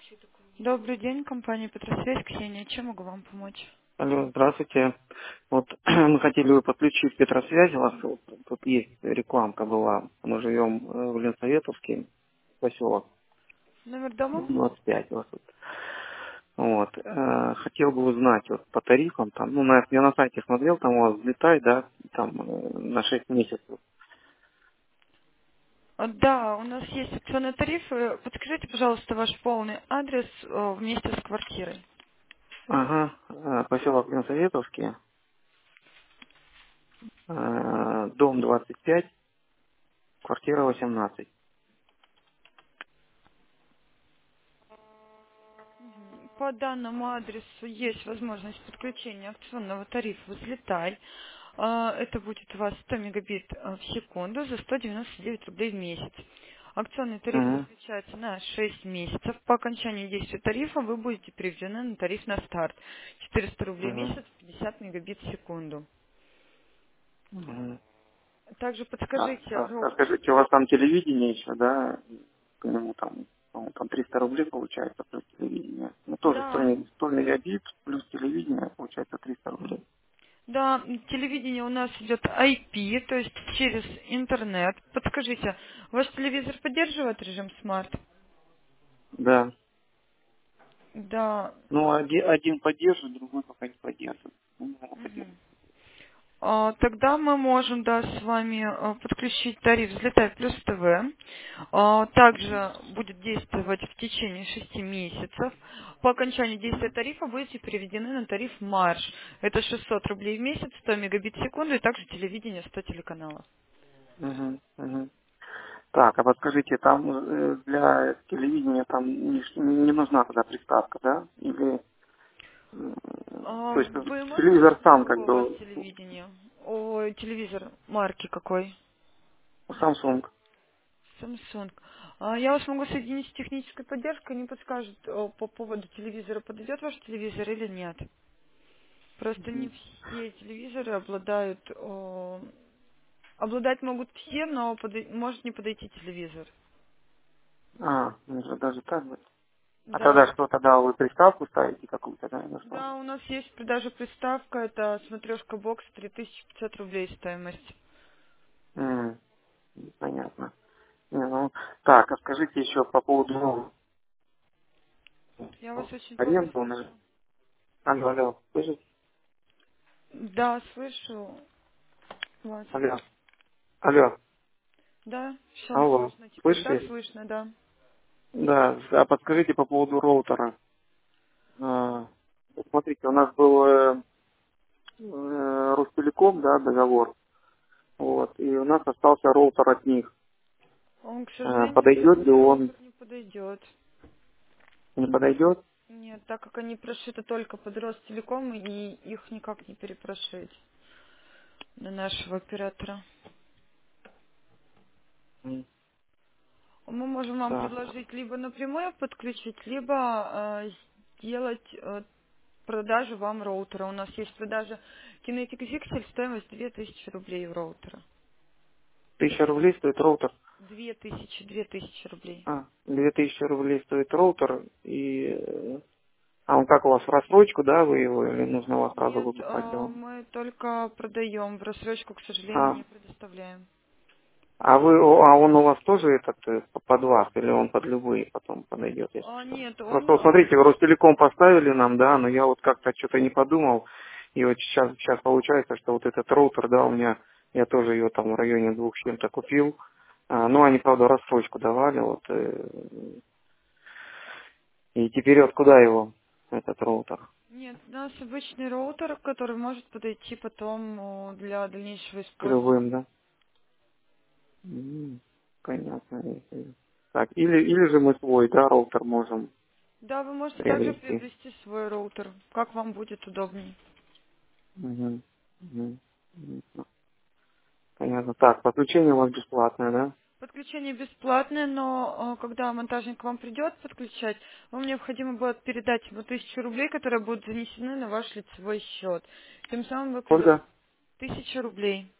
Добрый день, компания Петросвязь, Ксения. Чем могу вам помочь? Алло, здравствуйте. Вот мы хотели бы подключить Петросвязь. У вас тут есть рекламка была. Мы живем в Ленсоветовске, поселок Номер дома? 25 у вас тут. Вот. Хотел бы узнать вот по тарифам там, ну, я на сайте смотрел, там у вас взлетай, да, там на 6 месяцев. Да, у нас есть акционные тарифы. Подскажите, пожалуйста, ваш полный адрес вместе с квартирой. Ага, поселок Ленсоветовский, дом 25, квартира 18. По данному адресу есть возможность подключения акционного тарифа «Взлетай». Это будет у вас 100 мегабит в секунду за 199 рублей в месяц. Акционный тариф Угу, заключается на 6 месяцев. По окончании действия тарифа вы будете переведены на тариф на старт. 400 рублей в угу, месяц, 50 мегабит в секунду. угу. Также А, подскажите, а скажите, у вас там телевидение еще, да? К нему там, по-моему, там 300 рублей получается плюс телевидение. Ну, тоже 100, да, 100 мегабит плюс телевидение получается 300 рублей. да, телевидение у нас идет IP, то есть через интернет. Подскажите, ваш телевизор поддерживает режим смарт? Да. Да. Ну, один поддерживает, другой пока не поддерживает. Ну, наверное, Мгм. поддерживает. Тогда мы можем, да, с вами подключить тариф «Взлетай плюс ТВ». Также будет действовать в течение 6 месяцев. По окончании действия тарифа будете переведены на тариф «Марш». Это 600 рублей в месяц, 100 мегабит в секунду и также телевидение 100 телеканалов. Угу, угу. Так, а подскажите, там для телевидения там не нужна тогда приставка, да? Или, то есть Вы можете телевизор сказать, сам как какое у вас бы телевидение? Ой, телевизор марки какой? Samsung. Samsung. Я вас могу соединить с технической поддержкой, они подскажут по поводу телевизора, подойдет ваш телевизор или нет. Просто не все телевизоры обладают... Обладать могут все, но может не подойти телевизор. Ну, даже так вот. А Да. тогда что, тогда вы приставку ставите какую-то, да, или что? Да, у нас есть в продаже приставка, это смотрешка бокс, 3500 рублей стоимость. М, Понятно. Не, ну, так, а скажите еще по поводу Я вас очень плохо аренды. слышу. Алло, алло, слышите? Да, слышу вас. Алло, алло, Да, все алло, слышно теперь. Да, слышите? слышно, да. Да, а подскажите по поводу роутера. Вот смотрите, у нас был Ростелеком, да, договор, вот, и у нас остался роутер от них. Он, к сожалению, Подойдет ли данный он, роутер не подойдет. не подойдет? Нет, так как они прошиты только под Ростелеком, и их никак не перепрошить на нашего оператора. М, Мы можем вам Так, предложить либо напрямую подключить, либо сделать продажу вам роутера. У нас есть продажа Kinetic Zixel, стоимость 2000 рублей у роутера. 1000 рублей стоит роутер. 2000 рублей. 2000 рублей стоит роутер, а он как у вас, в рассрочку, да, вы его, или нужно у вас сразу Нет, выкупать его? мы только продаем, в рассрочку, к сожалению, А, не предоставляем. а он у вас тоже этот под вас, или он под любые потом подойдет, если что? Нет, он... Просто вот смотрите, в Ростелеком поставили нам, да, но я вот как-то что-то не подумал, и вот сейчас получается, что вот этот роутер, да, у меня, я тоже ее там в районе 2 с чем-то купил, ну, они, правда, рассрочку давали, вот, и теперь вот куда его, этот роутер? Нет, у нас обычный роутер, который может подойти потом для дальнейшего К любым, использования. да? Понятно. Так, или же мы свой, да, роутер можем Да, вы можете также приобрести. приобрести свой роутер, как вам будет удобнее. Мгм. Мгм. Мгм. Понятно. Так, подключение у вас бесплатное, да? Подключение бесплатное, но когда монтажник к вам придет подключать, вам необходимо будет передать ему 1000 рублей, которые будут занесены на ваш лицевой счет. Тем самым вы Сколько? 1000 рублей.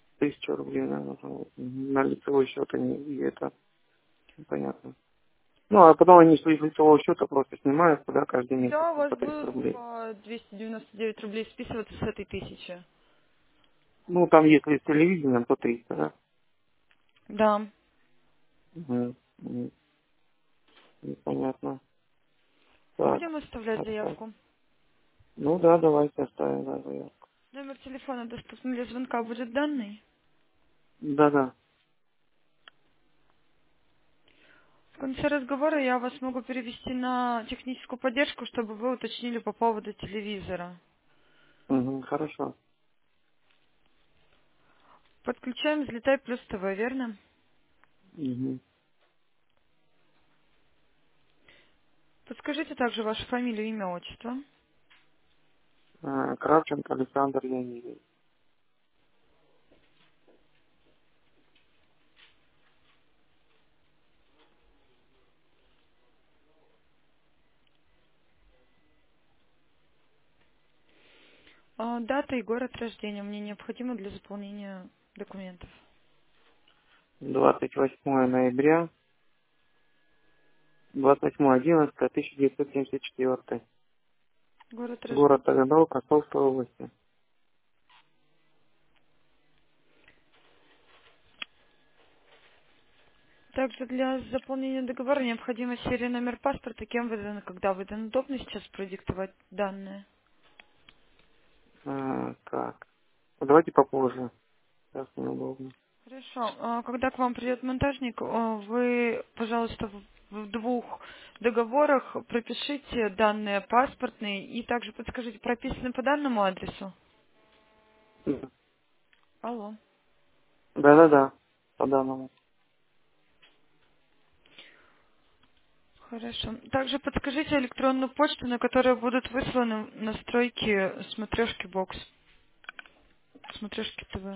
1000 рублей, да, нужно вот. На лицевой счет они, и это, понятно. Ну, а потом они с лицевого счета просто снимают, да, каждый месяц Да, у вас по 300 будут рублей. по 299 рублей списываться с этой 1000. Ну, там если с телевидением, то 300, да? Да. Угу. Понятно. Так, Будем оставлять хорошо. заявку. Ну да, давайте оставим, да, заявку. Номер телефона доступный для звонка будет данный. Да-да. В конце разговора я вас могу перевести на техническую поддержку, чтобы вы уточнили по поводу телевизора. Угу, хорошо. Подключаем «Взлетай плюс ТВ», верно? Угу. Подскажите также вашу фамилию, имя, отчество. Кравченко Александр Леонидович. Дата и город рождения мне необходимо для заполнения документов. 28 ноября, 28.11.1974. Город рождения. Город Таганрог, Ростовской области. Также для заполнения договора необходима серия номер паспорта, кем выдан, когда выдан. Удобно сейчас продиктовать данные? Так. Давайте попозже. Сейчас неудобно. Хорошо. Когда к вам придет монтажник, вы, пожалуйста, в двух договорах пропишите данные паспортные и также подскажите, прописаны по данному адресу? Алло. Да-да-да. По данному. Хорошо. Также подскажите электронную почту, на которой будут высланы настройки смотрешки бокс, смотрешки ТВ.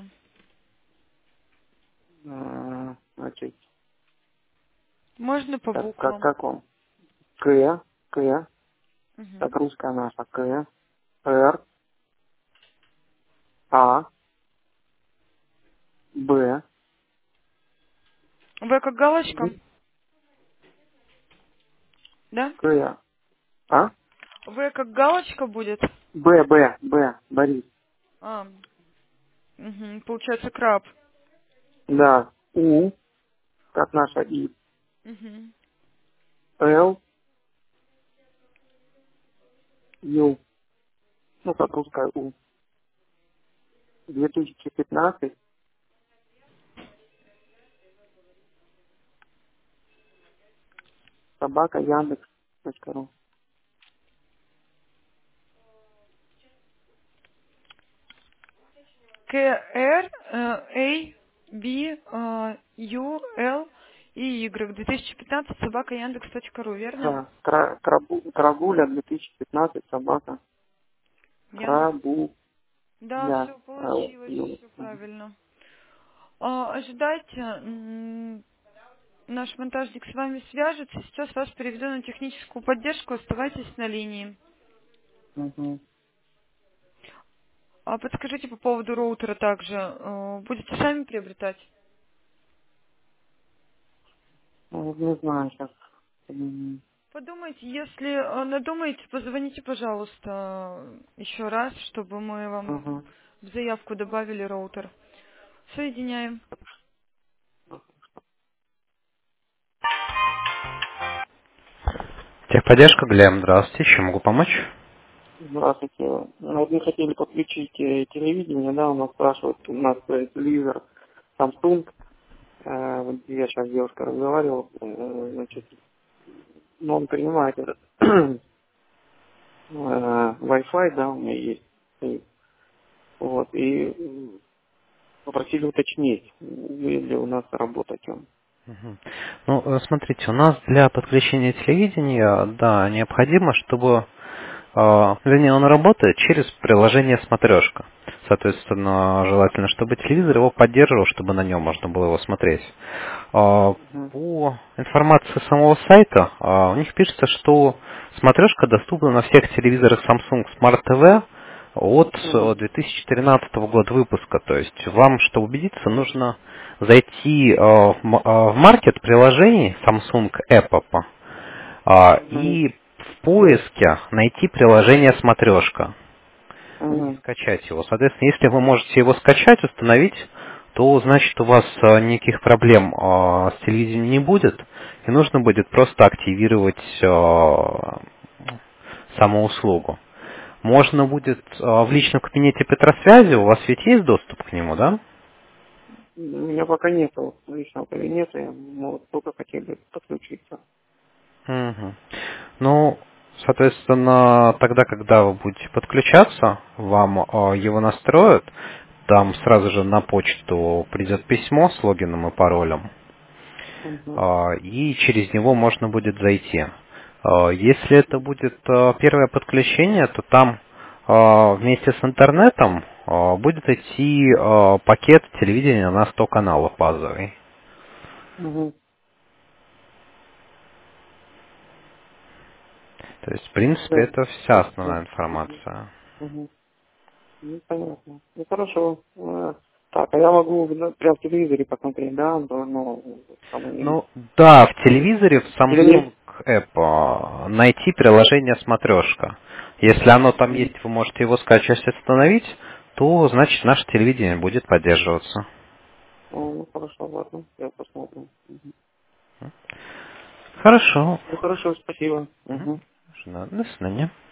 Значит, Можно по буквам? как он? К, Мгм. так русская наша, Р, А, Б, В как галочка? Да? К, А, В как галочка будет? Б, Борис. А, получается краб. Да, У, как наша И, Мгм. Л, Ю, ну, как русская У. 2015, собака Яндекс.ру. КР, Б, Ю, Л и Y. 2015 собака Яндекс.ру, верно? Да, Крабуля 2015, собака. Яндекс. Крабуля. Да, все Л, получилось, Ю. все правильно. Ожидайте, наш монтажник с вами свяжется. Сейчас вас переведу на техническую поддержку. Оставайтесь на линии. Угу. Подскажите по поводу роутера также. Будете сами приобретать? Ну, не знаю сейчас. Подумайте, если надумаете, позвоните, пожалуйста, еще раз, чтобы мы вам Угу. в заявку добавили роутер. Соединяем. Техподдержка, Глеб, здравствуйте, чем могу помочь? Здравствуйте. Ну, вот мы хотели подключить телевидение, да, у нас спрашивают, у нас телевизор Samsung, вот я сейчас с девушкой разговаривал, значит, ну, он принимает этот Wi-Fi, да, у меня есть, и, вот, и попросили уточнить, будет ли у нас работать он. Мгм. Ну, смотрите, у нас для подключения телевидения, да, необходимо, чтобы, вернее, он работает через приложение «Смотрешка». Соответственно, желательно, чтобы телевизор его поддерживал, чтобы на нем можно было его смотреть. Мгм. По информации самого сайта, у них пишется, что «Смотрешка» доступна на всех телевизорах Samsung Smart TV от Мгм. 2013 года выпуска. То есть вам, чтобы убедиться, нужно зайти в маркет приложений Samsung App, Мгм. И в поиске найти приложение «Смотрешка» и Мгм. скачать его. Соответственно, если вы можете его скачать, установить, то значит у вас никаких проблем с телевидением не будет, и нужно будет просто активировать саму услугу. Можно будет в личном кабинете Петросвязи, у вас ведь есть доступ к нему, да? У меня пока нету личного кабинета, мы вот только хотели подключиться. Мгм. Ну, соответственно, тогда, когда вы будете подключаться, вам его настроят, там сразу же на почту придет письмо с логином и паролем, Мгм. и через него можно будет зайти. Если это будет первое подключение, то там вместе с интернетом будет идти пакет телевидения на 100 каналов базовый. Мгм. То есть, в принципе, Да. это вся Да. основная информация. Мгм. Ну, понятно. Ну, хорошо. Так, а я могу прям в телевизоре посмотреть, да? Ну, там, Ну, да, в телевизоре в или Samsung нет? App найти приложение «Смотрешка». Если оно там Мгм. есть, вы можете его скачать и установить, то, значит, наше телевидение будет поддерживаться. Ну, хорошо, ладно, я посмотрю. Мгм. Хорошо. Ну, хорошо, спасибо. Мгм. Мгм. До свидания.